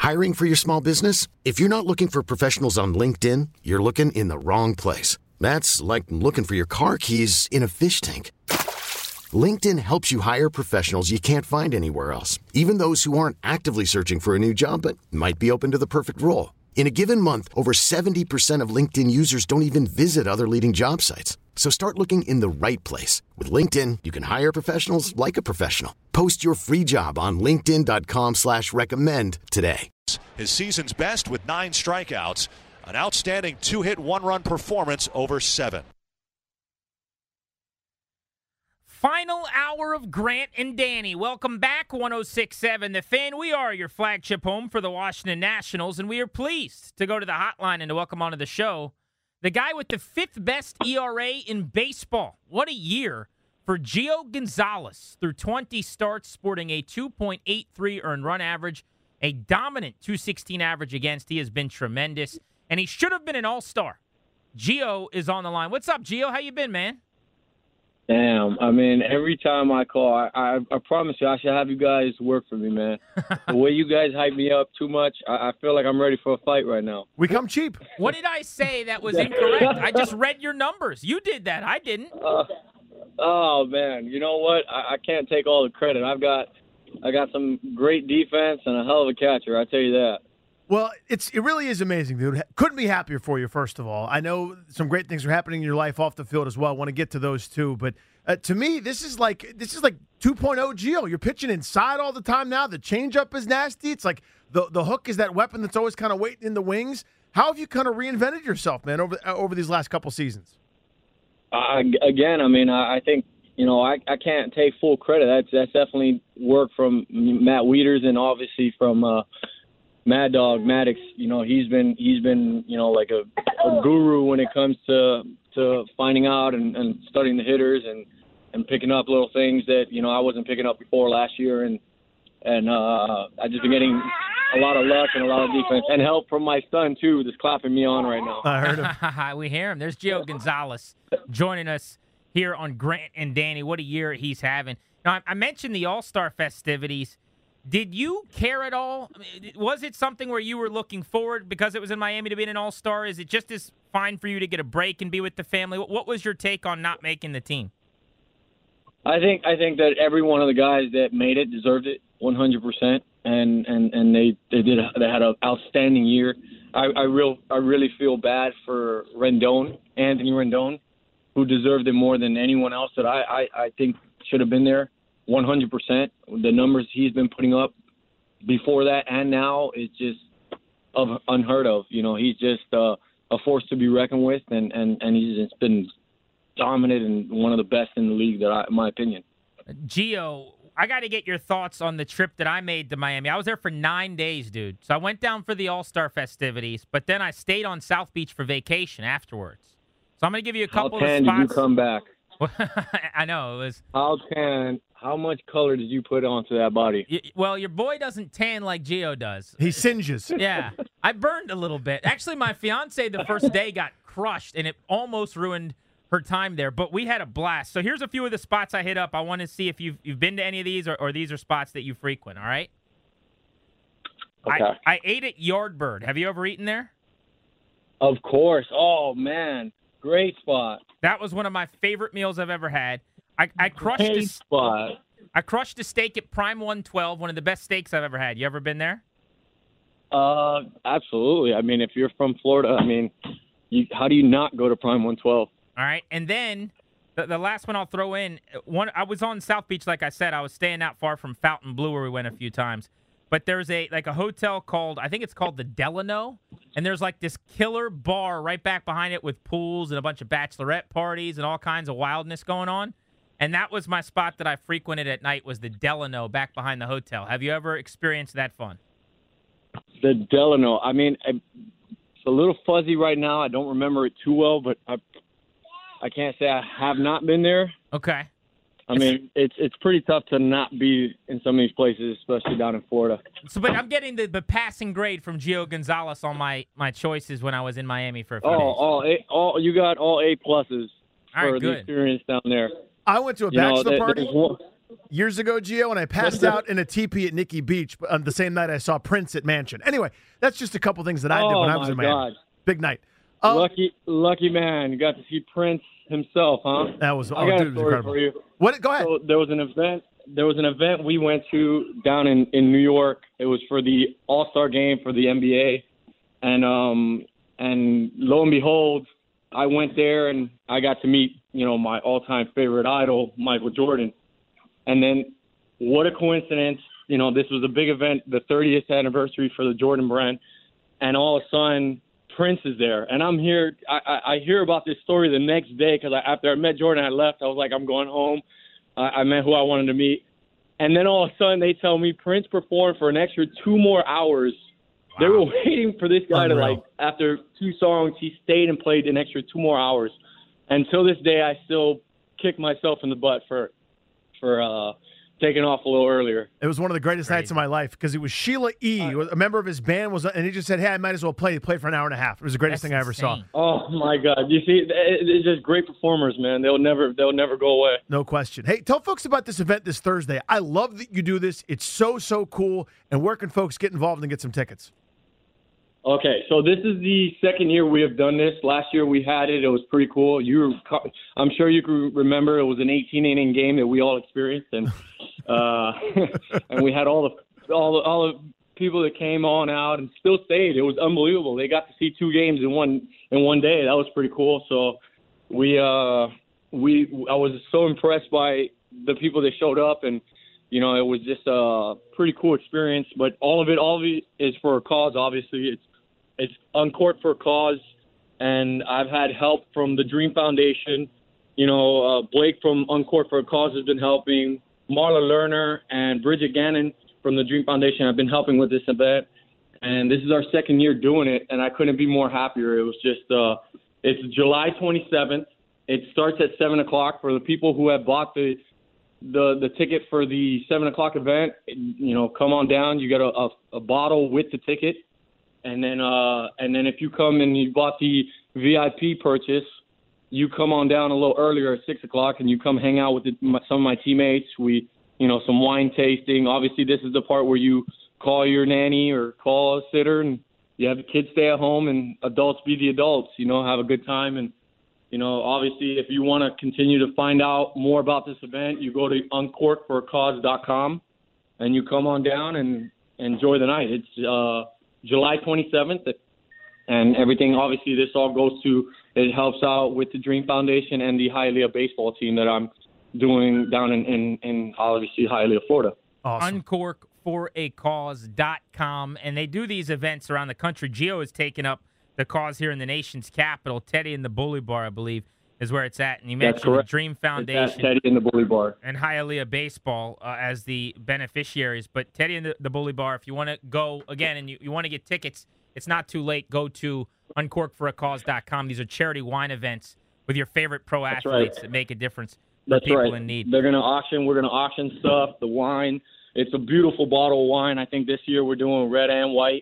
Hiring for your small business? If you're not looking for professionals on LinkedIn, you're looking in the wrong place. That's like looking for your car keys in a fish tank. LinkedIn helps you hire professionals you can't find anywhere else, even those who aren't actively searching for a new job but might be open to the perfect role. In a given month, over 70% of LinkedIn users don't even visit other leading job sites. So start looking in the right place. With LinkedIn, you can hire professionals like a professional. Post your free job on linkedin.com/recommend today. His season's best with 9 strikeouts, an outstanding 2-hit, 1-run performance over 7. Final hour of Grant and Danny. Welcome back, 106.7 The Fan. We are your flagship home for the Washington Nationals, and we are pleased to go to the hotline and to welcome onto the show the guy with the 5th best ERA in baseball. What a year for Gio Gonzalez. Through 20 starts, sporting a 2.83 earned run average, a dominant 216 average against. He has been tremendous, and he should have been an all-star. Gio is on the line. What's up, Gio? How you been, man? Damn, I mean, every time I call, I promise you I should have you guys work for me, man. The way you guys hype me up too much, I feel like I'm ready for a fight right now. We come cheap. What did I say that was incorrect? I just read your numbers. You did that. I didn't. Oh, man. You know what? I can't take all the credit. I got some great defense and a hell of a catcher, I tell you that. Well, it really is amazing, dude. Couldn't be happier for you, first of all. I know some great things are happening in your life off the field as well. I want to get to those too. But to me, this is like 2.0 Gio. You're pitching inside all the time now. The changeup is nasty. It's like the hook is that weapon that's always kind of waiting in the wings. How have you kind of reinvented yourself, man, over these last couple seasons? Again, I mean, I think, you know, I can't take full credit. That's definitely work from Matt Wieters and obviously from Mad Dog Maddox. You know, he's been you know, like a guru when it comes to finding out and studying the hitters and picking up little things that, you know, I wasn't picking up before last year, and I just been getting a lot of luck and a lot of defense and help from my son too, that's clapping me on right now. I heard him. We hear him. There's Gio Gonzalez joining us here on Grant and Danny. What a year he's having. Now, I mentioned the All-Star festivities. Did you care at all? I mean, was it something where you were looking forward because it was in Miami to be an All-Star? Is it just as fine for you to get a break and be with the family? What was your take on not making the team? I think that every one of the guys that made it deserved it 100%, and they had an outstanding year. I really feel bad for Anthony Rendon, who deserved it more than anyone else that I think should have been there. 100%. The numbers he's been putting up before that and now is just unheard of. You know, he's just a force to be reckoned with, and he's just been dominant and one of the best in the league, in my opinion. Gio, I got to get your thoughts on the trip that I made to Miami. I was there for 9 days, dude. So I went down for the All-Star festivities, but then I stayed on South Beach for vacation afterwards. So I'm going to give you a couple of spots. How did you come back? I know. It was. How much color did you put onto that body? Well, your boy doesn't tan like Gio does. He singes. Yeah. I burned a little bit. Actually, my fiance the first day got crushed, and it almost ruined her time there. But we had a blast. So here's a few of the spots I hit up. I want to see if you've been to any of these or these are spots that you frequent, all right? Okay. I ate at Yardbird. Have you ever eaten there? Of course. Oh, man. Great spot. That was one of my favorite meals I've ever had. I crushed I crushed a steak at Prime 112, one of the best steaks I've ever had. You ever been there? Absolutely. I mean, if you're from Florida, I mean, how do you not go to Prime 112? All right, and then the last one I'll throw in. I was on South Beach, like I said. I was staying not far from Fountain Blue, where we went a few times. But there's a hotel called, I think it's called the Delano, and there's like this killer bar right back behind it with pools and a bunch of bachelorette parties and all kinds of wildness going on. And that was my spot that I frequented at night, was the Delano back behind the hotel. Have you ever experienced that fun? The Delano. I mean, it's a little fuzzy right now. I don't remember it too well, but I can't say I have not been there. Okay. I mean, it's pretty tough to not be in some of these places, especially down in Florida. So, but I'm getting the passing grade from Gio Gonzalez on my choices when I was in Miami for a few days. You got all A pluses all right, for the good. experience down there. I went to a bachelor party. years ago, Gio, and I passed out in a teepee at Nikki Beach on the same night I saw Prince at Mansion. Anyway, that's just a couple things that I did when I was in Miami. Big night. Lucky man. You got to see Prince himself, huh? That was, I got dude, a story for you. What? Go ahead. So there was an event we went to down in New York. It was for the All-Star game for the NBA. And lo and behold, I went there and I got to meet, my all-time favorite idol, Michael Jordan. And then what a coincidence, this was a big event, the 30th anniversary for the Jordan brand. And all of a sudden, Prince is there. And I'm here. I hear about this story the next day because after I met Jordan, I left. I was like, I'm going home. I met who I wanted to meet. And then all of a sudden, they tell me Prince performed for an extra 2 more hours. Wow. They were waiting for this guy to, after 2 songs, he stayed and played an extra 2 more hours. Until this day, I still kick myself in the butt for taking off a little earlier. It was one of the greatest nights of my life because it was Sheila E., a member of his band, and he just said, hey, I might as well play. He played for an hour and a half. It was the greatest thing I ever saw. Oh, my God. You see, it's just great performers, man. They'll never go away. No question. Hey, tell folks about this event this Thursday. I love that you do this. It's so cool. And where can folks get involved and get some tickets? Okay, so this is the second year we have done this. Last year we had it. It was pretty cool. I'm sure you can remember it was an 18-inning game that we all experienced, and and we had all the people that came on out and still stayed. It was unbelievable. They got to see 2 games in one day. That was pretty cool. So I was so impressed by the people that showed up, and it was just a pretty cool experience. But all of it is for a cause. Obviously, it's Uncork for a Cause, and I've had help from the Dream Foundation. Blake from Uncork for a Cause has been helping. Marla Lerner and Bridget Gannon from the Dream Foundation have been helping with this event. And this is our second year doing it, and I couldn't be more happier. It was just it's July 27th. It starts at 7 o'clock. For the people who have bought the ticket for the 7 o'clock event, come on down. You get a bottle with the ticket. And then if you come and you bought the VIP purchase, you come on down a little earlier at 6 o'clock and you come hang out with some of my teammates. We, some wine tasting. Obviously, this is the part where you call your nanny or call a sitter and you have the kids stay at home and adults be the adults, have a good time. And, obviously, if you want to continue to find out more about this event, you go to uncorkforacause.com and you come on down and enjoy the night. It's July 27th, and everything. Obviously, this all goes to, it helps out with the Dream Foundation and the Hialeah baseball team that I'm doing down in obviously Hialeah, Florida. Awesome. Uncorkforacause.com, and they do these events around the country. Gio has taken up the cause here in the nation's capital. Teddy and the Bully Bar, I believe, is where it's at. And you mentioned the Dream Foundation. Teddy and the Bully Bar. And Hialeah Baseball as the beneficiaries. But Teddy and the Bully Bar, if you want to go, again, and you want to get tickets, it's not too late. Go to uncorkforacause.com. These are charity wine events with your favorite pro athletes that make a difference for people in need. They're going to auction. We're going to auction stuff, the wine. It's a beautiful bottle of wine. I think this year we're doing red and white.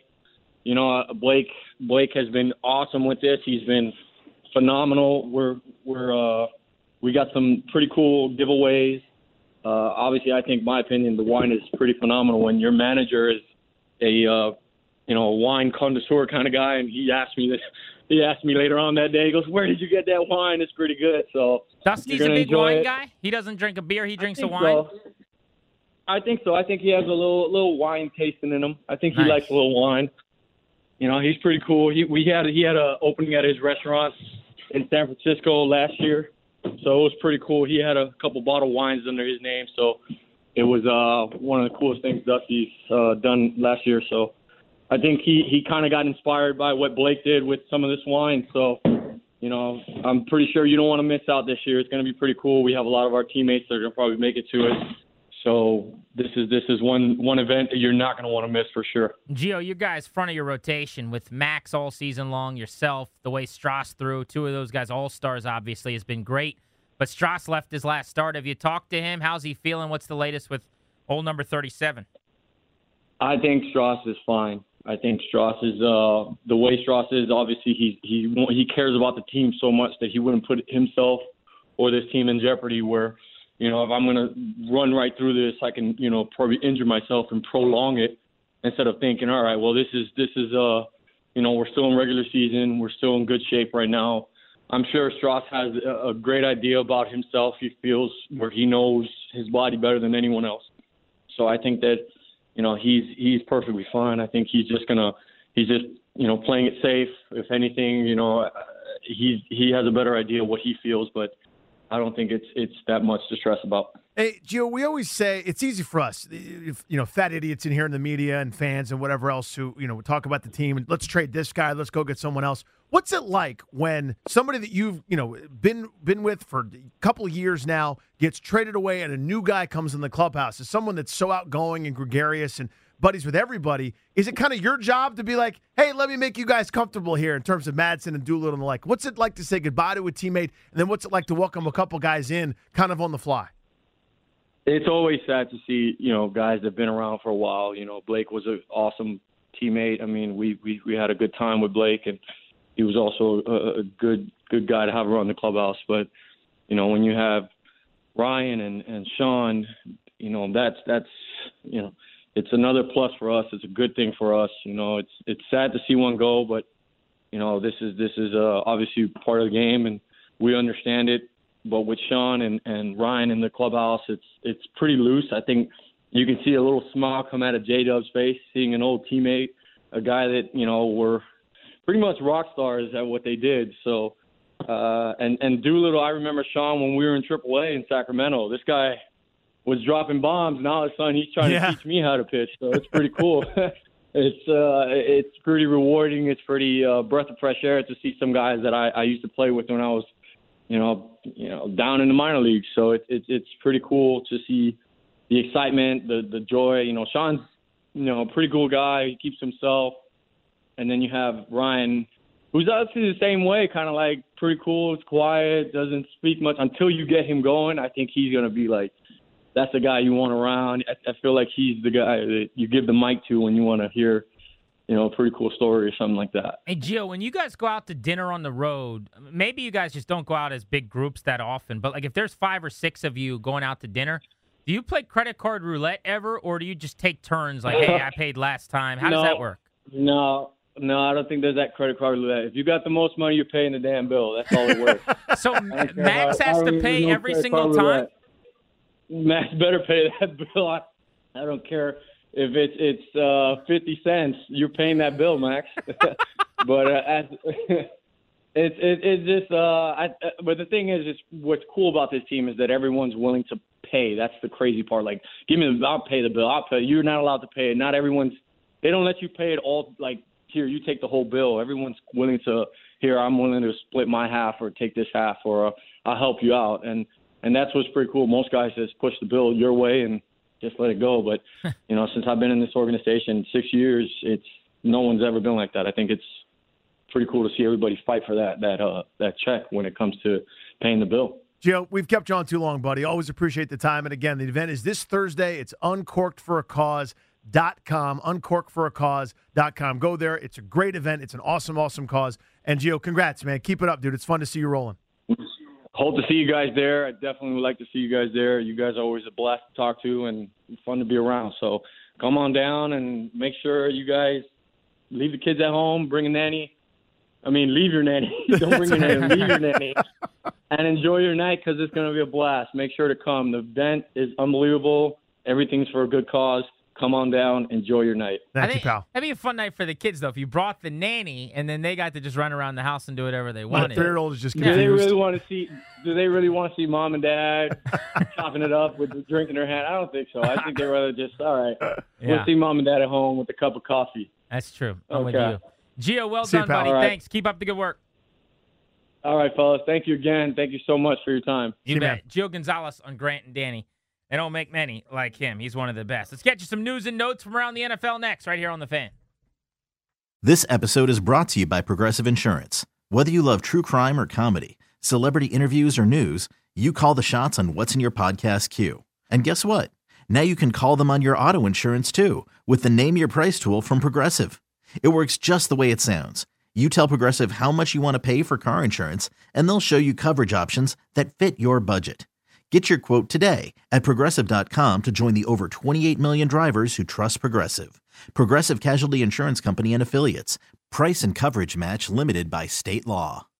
Blake has been awesome with this. He's been phenomenal. We got some pretty cool giveaways. Obviously, I think, my opinion, the wine is pretty phenomenal. When your manager is a wine connoisseur kind of guy, and he asked me later on that day. He goes, "Where did you get that wine? It's pretty good." So Dusty's a big wine guy. He doesn't drink a beer. He drinks a wine. So. I think so. I think he has a little wine tasting in him. I think he likes a little wine. He's pretty cool. He had a opening at his restaurant in San Francisco last year, so it was pretty cool. He had a couple bottled wines under his name, so it was one of the coolest things Dusty's done last year. So I think he kind of got inspired by what Blake did with some of this wine. So I'm pretty sure you don't want to miss out this year. It's going to be pretty cool. We have a lot of our teammates that are going to probably make it to it. So this is one event that you're not going to want to miss for sure. Gio, you guys front of your rotation with Max all season long, yourself, the way Strauss threw, 2 of those guys, all-stars obviously, has been great. But Strauss left his last start. Have you talked to him? How's he feeling? What's the latest with old number 37? I think Strauss is fine. I think Strauss is the way Strauss is. Obviously, he cares about the team so much that he wouldn't put himself or this team in jeopardy where you know, if I'm going to run right through this, I can, you know, probably injure myself and prolong it instead of thinking, all right, well, this is you know, we're still in regular season. We're still in good shape right now. I'm sure Strauss has a great idea about himself. He feels where he knows his body better than anyone else. So I think that, you know, he's perfectly fine. I think he's just, you know, playing it safe. If anything, you know, he has a better idea what he feels, but I don't think it's that much to stress about. Hey, Gio, we always say it's easy for us, if, you know, fat idiots in here in the media and fans and whatever else who, you know, talk about the team and let's trade this guy, let's go get someone else. What's it like when somebody that you've, you know, been with for a couple of years now gets traded away and a new guy comes in the clubhouse? As someone that's so outgoing and gregarious and buddies with everybody, is it kind of your job to be like, hey, let me make you guys comfortable here in terms of Madsen and Doolittle and the like? What's it like to say goodbye to a teammate, and then what's it like to welcome a couple guys in kind of on the fly? It's always sad to see, you know, guys that have been around for a while. You know, Blake was an awesome teammate. I mean, we had a good time with Blake, and he was also a good guy to have around the clubhouse. But, you know, when you have Ryan and Sean, you know, that's you know, it's another plus for us. It's a good thing for us. You know, it's sad to see one go, but, you know, this is obviously part of the game, and we understand it. But with Sean and Ryan in the clubhouse, it's pretty loose. I think you can see a little smile come out of J-Dub's face, seeing an old teammate, a guy that, you know, were pretty much rock stars at what they did. So, and Doolittle, I remember Sean when we were in AAA in Sacramento. This guy was dropping bombs, and all of a sudden he's trying to teach me how to pitch. So it's pretty cool. It's pretty rewarding. It's pretty breath of fresh air to see some guys that I used to play with when I was, you know, down in the minor leagues. So it's pretty cool to see the excitement, the joy. You know, Sean's, you know, a pretty cool guy. He keeps himself. And then you have Ryan, who's obviously the same way, kind of like pretty cool, it's quiet, doesn't speak much until you get him going. I think he's going to be like, that's the guy you want around. I feel like he's the guy that you give the mic to when you want to hear, you know, a pretty cool story or something like that. Hey, Gio, when you guys go out to dinner on the road, maybe you guys just don't go out as big groups that often, but like if there's 5 or 6 of you going out to dinner, do you play credit card roulette ever, or do you just take turns like, hey, I paid last time? How does that work? No, I don't think there's that credit card roulette. If you got the most money, you're paying the damn bill. That's all it works. So Max has to pay every single time? Max better pay that bill. I don't care. If it's 50 cents, you're paying that bill, Max. But it's just. But the thing is what's cool about this team is that everyone's willing to pay. That's the crazy part. Like, I'll pay the bill. I'll pay. You're not allowed to pay it. Not everyone's. They don't let you pay it all. Like, here, you take the whole bill. Everyone's willing to. Here, I'm willing to split my half or take this half, or I'll help you out. And that's what's pretty cool. Most guys just push the bill your way and just let it go. But, you know, since I've been in this organization 6 years, no one's ever been like that. I think it's pretty cool to see everybody fight for that check when it comes to paying the bill. Gio, we've kept you on too long, buddy. Always appreciate the time. And again, the event is this Thursday. It's uncorkedforacause.com, uncorkedforacause.com. Go there. It's a great event. It's an awesome, awesome cause. And Gio, congrats, man. Keep it up, dude. It's fun to see you rolling. Hope to see you guys there. I definitely would like to see you guys there. You guys are always a blast to talk to and fun to be around. So come on down and make sure you guys leave the kids at home, bring a nanny. I mean, leave your nanny. Don't bring your nanny. Leave your nanny. And enjoy your night because it's going to be a blast. Make sure to come. The event is unbelievable. Everything's for a good cause. Come on down. Enjoy your night. Thank you, pal. That'd be a fun night for the kids, though, if you brought the nanny and then they got to just run around the house and do whatever they wanted. My 3-year-old is just confused. Do they really want to see mom and dad chopping it up with a drink in their hand? I don't think so. I think they'd rather just, all right, we'll see mom and dad at home with a cup of coffee. That's true. I'm with you. Gio, well done, buddy. Right. Thanks. Keep up the good work. All right, fellas. Thank you again. Thank you so much for your time. You bet. Gio Gonzalez on Grant and Danny. They don't make many like him. He's one of the best. Let's get you some news and notes from around the NFL next, right here on The Fan. This episode is brought to you by Progressive Insurance. Whether you love true crime or comedy, celebrity interviews or news, you call the shots on what's in your podcast queue. And guess what? Now you can call them on your auto insurance too with the Name Your Price tool from Progressive. It works just the way it sounds. You tell Progressive how much you want to pay for car insurance, and they'll show you coverage options that fit your budget. Get your quote today at Progressive.com to join the over 28 million drivers who trust Progressive. Progressive Casualty Insurance Company and Affiliates. Price and coverage match limited by state law.